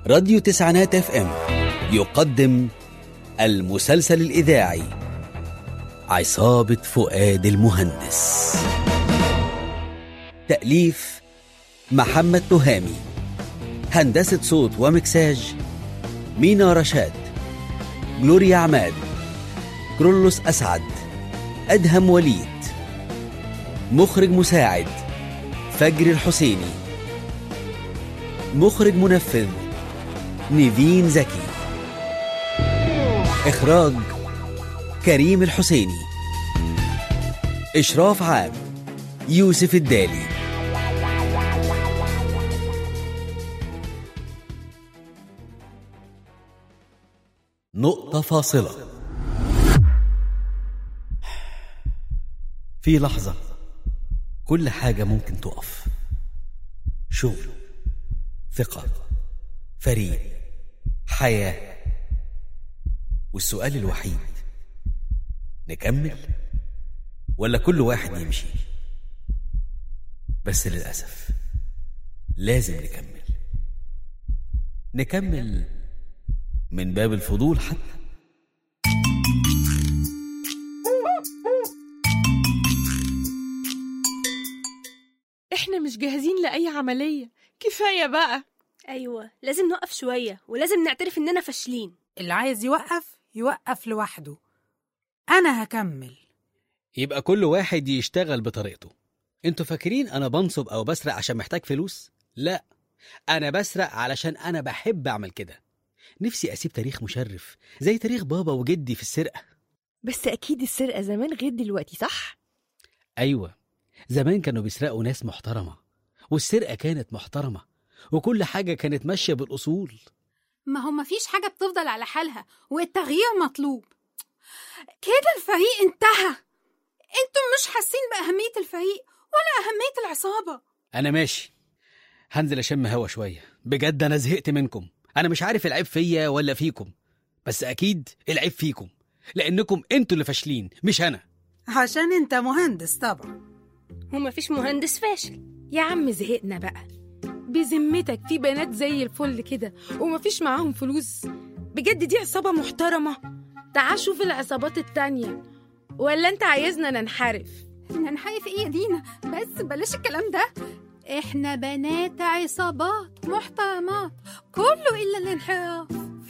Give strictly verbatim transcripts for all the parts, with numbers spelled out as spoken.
راديو تسعينات اف ام يقدم المسلسل الإذاعي عصابة فؤاد المهندس. تأليف محمد تهامي، هندسة صوت ومكساج مينا رشاد، جلوريا عماد، كرولوس أسعد، أدهم وليد. مخرج مساعد فجر الحسيني. مخرج منفذ نيفين زكي. إخراج كريم الحسيني. إشراف عام يوسف الدالي. نقطة فاصلة. في لحظة كل حاجة ممكن تقف. شغل، ثقة، فريق، حياة. والسؤال الوحيد، نكمل ولا كل واحد يمشي؟ بس للأسف لازم نكمل. نكمل من باب الفضول حتى. احنا مش جاهزين لأي عملية، كفاية بقى. أيوة، لازم نوقف شوية ولازم نعترف إننا فاشلين. اللي عايز يوقف يوقف لوحده. أنا هكمل. يبقى كل واحد يشتغل بطريقته. انتوا فاكرين أنا بنصب أو بسرق عشان محتاج فلوس؟ لا، أنا بسرق علشان أنا بحب أعمل كده. نفسي أسيب تاريخ مشرف زي تاريخ بابا وجدي في السرقة. بس أكيد السرقة زمان غير دلوقتي، صح؟ أيوة، زمان كانوا بيسرقوا ناس محترمة، والسرقة كانت محترمة، وكل حاجة كانت ماشية بالأصول. ما هو مفيش حاجة بتفضل على حالها، والتغيير مطلوب. كده الفريق انتهى. انتم مش حاسين بأهمية الفريق ولا أهمية العصابة. أنا ماشي، هنزل أشم هوا شوية. بجد أنا زهقت منكم. أنا مش عارف العيب فيا ولا فيكم، بس أكيد العيب فيكم، لأنكم انتوا اللي فاشلين مش أنا. عشان انت مهندس طبعا. ومفيش مهندس فاشل. يا عم زهقنا بقى. بذمتك في بنات زي الفل كده ومفيش معاهم فلوس؟ بجد دي عصابة محترمة؟ تعال شوف العصابات التانية. ولا انت عايزنا ننحرف؟ ننحرف ايه يا دينا؟ بس بلاش الكلام ده. احنا بنات عصابات محترمات، كله إلا الانحراف.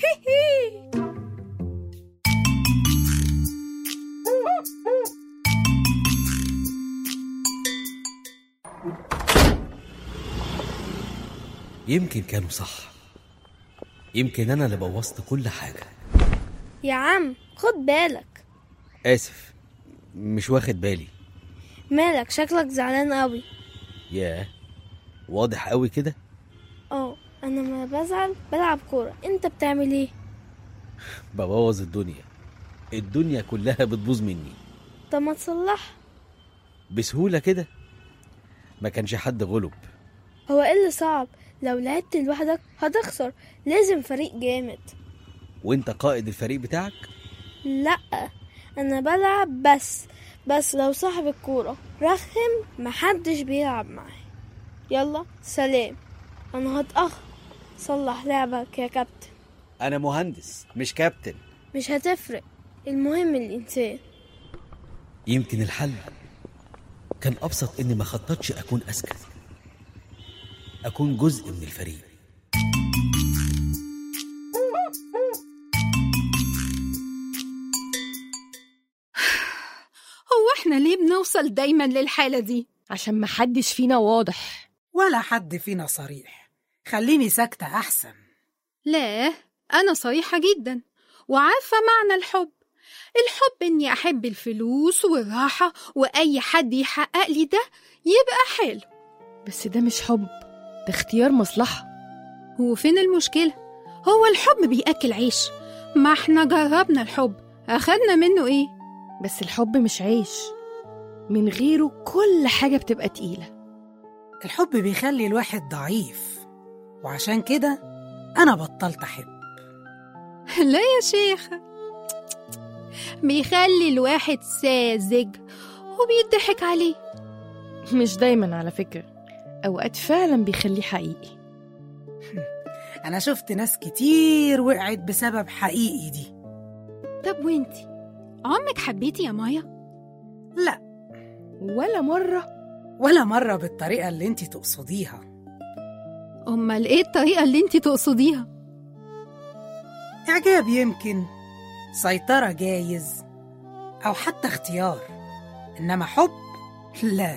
يمكن كانوا صح، يمكن أنا اللي بوظت كل حاجة. يا عم خد بالك. آسف، مش واخد بالي. مالك؟ شكلك زعلان قوي. ياه، واضح قوي كده. اه، انا ما بزعل بلعب كورة. انت بتعمل ايه؟ ببوظ الدنيا. الدنيا كلها بتبوظ مني. طب ما تصلح بسهولة كده. ما كانش حد غلب. هو ايه اللي صعب؟ لو لعبت لوحدك هتخسر. لازم فريق جامد. وانت قائد الفريق بتاعك؟ لا، انا بلعب بس بس لو صاحب الكورة رخم محدش بيلعب معاه. يلا سلام، انا هتأخر. صلح لعبك يا كابتن. انا مهندس مش كابتن. مش هتفرق، المهم الانسان. يمكن الحل كان ابسط، اني ما خططش اكون اذكى، اكون جزء من الفريق. هو احنا ليه بنوصل دايما للحالة دي؟ عشان محدش فينا واضح ولا حد فينا صريح. خليني ساكتة أحسن. لا، أنا صريحة جدا وعارفة معنى الحب. الحب إني أحب الفلوس والراحة، وأي حد يحقق لي ده يبقى حلو. بس ده مش حب، ده اختيار مصلحة. هو فين المشكلة؟ هو الحب بيأكل عيش. ما احنا جربنا الحب، أخدنا منه إيه؟ بس الحب مش عيش، من غيره كل حاجة بتبقى تقيلة. الحب بيخلي الواحد ضعيف، وعشان كده أنا بطلت أحب. لا يا شيخة، بيخلي الواحد ساذج وبيضحك عليه. مش دايما على فكرة، أوقات فعلا بيخليه حقيقي. أنا شفت ناس كتير وقعت بسبب حقيقي دي. طب وانتي عمرك حبيتي يا مايا؟ لا، ولا مرة؟ ولا مرة بالطريقة اللي انتي تقصديها. أمال إيه الطريقة اللي انتي تقصديها؟ إعجاب يمكن، سيطرة جايز، أو حتى اختيار، إنما حب لا.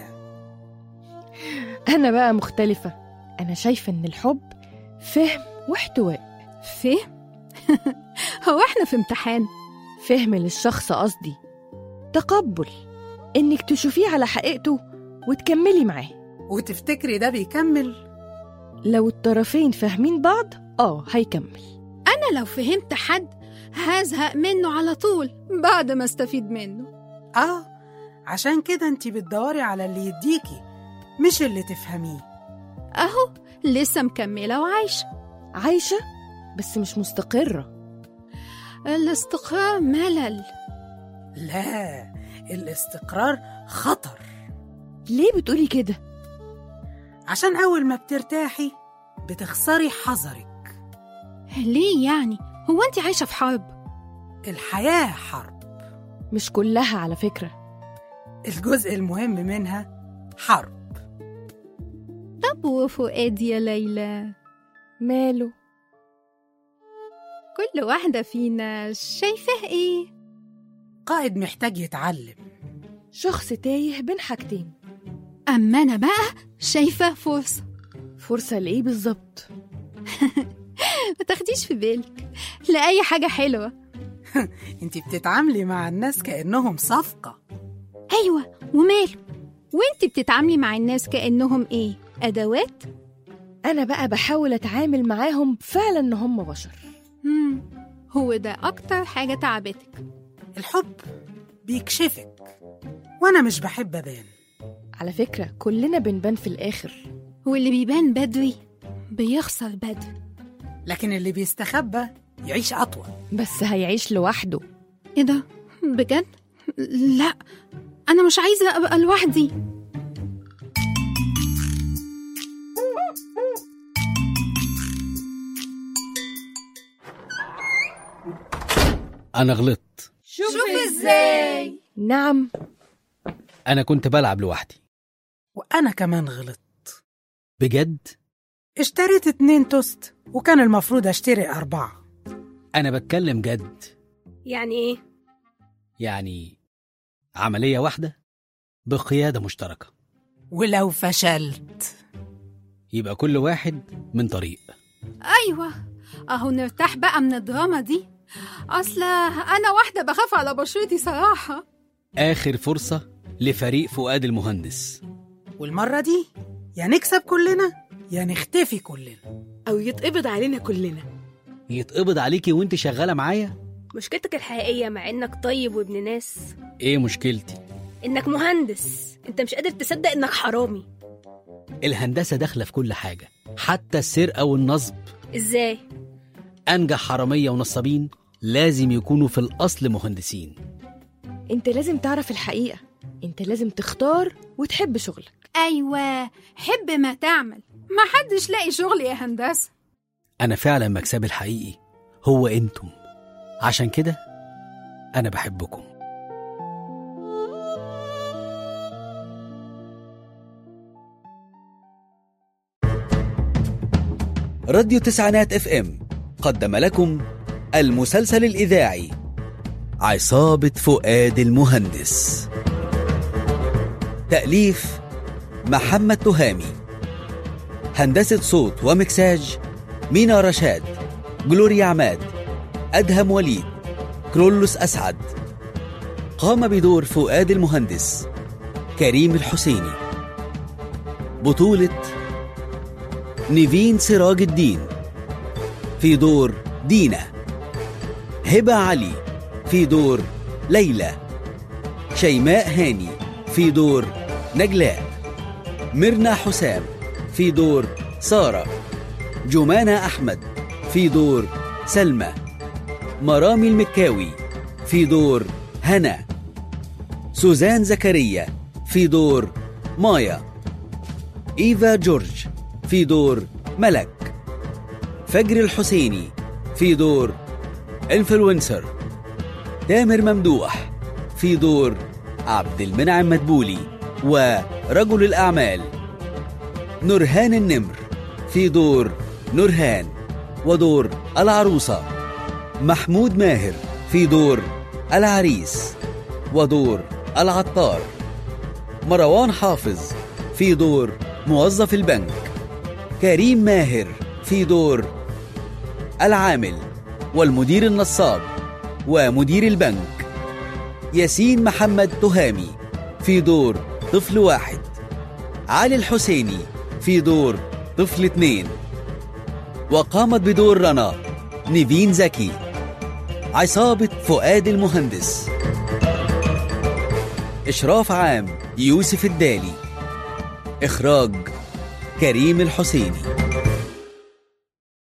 أنا بقى مختلفة. أنا شايفة إن الحب فهم واحتواء. فهم؟ هو احنا في امتحان؟ فهم للشخص قصدي، تقبل إنك تشوفيه على حقيقته وتكملي معاه. وتفتكري ده بيكمل؟ لو الطرفين فاهمين بعض آه هيكمل. أنا لو فهمت حد هزهق منه على طول بعد ما استفيد منه. آه، عشان كده انتي بتدوري على اللي يديكي مش اللي تفهميه. أهو لسه مكملة وعايشة. عايشة بس مش مستقرة. الاستقرار ملل. لا، الاستقرار خطر. ليه بتقولي كده؟ عشان أول ما بترتاحي بتخسري حذرك. ليه يعني؟ هو أنت عايشة في حرب؟ الحياة حرب. مش كلها على فكرة، الجزء المهم منها حرب. طب وفؤاد يا ليلى ماله؟ كل واحدة فينا شايفاه إيه؟ قائد محتاج يتعلم. شخص تايه بين حاجتين. أما أنا بقى شايفة فرصة. فرصة لإيه بالظبط؟ ما تاخديش في بالك، لأي حاجة حلوة. انتي بتتعاملي مع الناس كأنهم صفقة. أيوة، وماله؟ وانتي بتتعاملي مع الناس كأنهم إيه؟ أدوات؟ أنا بقى بحاول أتعامل معاهم فعلا إن هم بشر. مم. هو ده أكتر حاجة تعبتك. الحب بيكشفك، وأنا مش بحب أبان. على فكرة كلنا بنبان في الآخر، واللي بيبان بدري بيخسر بدري، لكن اللي بيستخبى يعيش أطول. بس هيعيش لوحده. إيه ده؟ بجد؟ لا، أنا مش عايزة أبقى لوحدي. أنا غلطت. شوف إزاي. نعم، أنا كنت بلعب لوحدي. وأنا كمان غلط بجد؟ اشتريت اتنين توست وكان المفروض اشتري أربعة. أنا بتكلم جد. يعني إيه؟ يعني عملية واحدة بقيادة مشتركة. ولو فشلت يبقى كل واحد من طريق. أيوة، أهو نرتاح بقى من الدراما دي. أصل أنا واحدة بخاف على بشرتي صراحة. آخر فرصة لفريق فؤاد المهندس، والمرة دي يا نكسب كلنا يا نختفي كلنا، أو يتقبض علينا كلنا. يتقبض عليكي وانت شغالة معايا؟ مشكلتك الحقيقية مع إنك طيب وابن ناس ايه مشكلتي؟ إنك مهندس. أنت مش قادر تصدق إنك حرامي. الهندسة داخلة في كل حاجة، حتى السرقة والنصب. إزاي؟ أنجح حرامية ونصابين لازم يكونوا في الأصل مهندسين. انت لازم تعرف الحقيقة، انت لازم تختار وتحب شغلك. أيوة، حب ما تعمل، ما حدش لاقي شغل يا هندسة. أنا فعلا مكسبي الحقيقي هو أنتم، عشان كده أنا بحبكم. راديو تسعينات اف ام قدم لكم المسلسل الإذاعي عصابة فؤاد المهندس. تأليف محمد تهامي، هندسة صوت ومكساج مينا رشاد، جلوريا عماد، أدهم وليد، كرولوس أسعد. قام بدور فؤاد المهندس كريم الحسيني. بطولة نيفين سراج الدين في دور دينا، هبة علي في دور ليلى، شيماء هاني في دور نجلاء، ميرنا حسام في دور سارة، جمانة أحمد في دور سلمى، مرامي المكاوي في دور هنا، سوزان زكريا في دور مايا، إيفا جورج في دور ملك، فجر الحسيني في دور انفلونسر، تامر ممدوح في دور عبد المنعم مدبولي ورجل الأعمال، نورهان النمر في دور نورهان ودور العروسة، محمود ماهر في دور العريس ودور العطار، مروان حافظ في دور موظف البنك، كريم ماهر في دور العامل والمدير النصاب ومدير البنك، ياسين محمد تهامي في دور طفل واحد، علي الحسيني في دور طفل اتنين، وقامت بدور رنا نيفين زكي، عصابة فؤاد المهندس، إشراف عام يوسف الدالي، إخراج كريم الحسيني.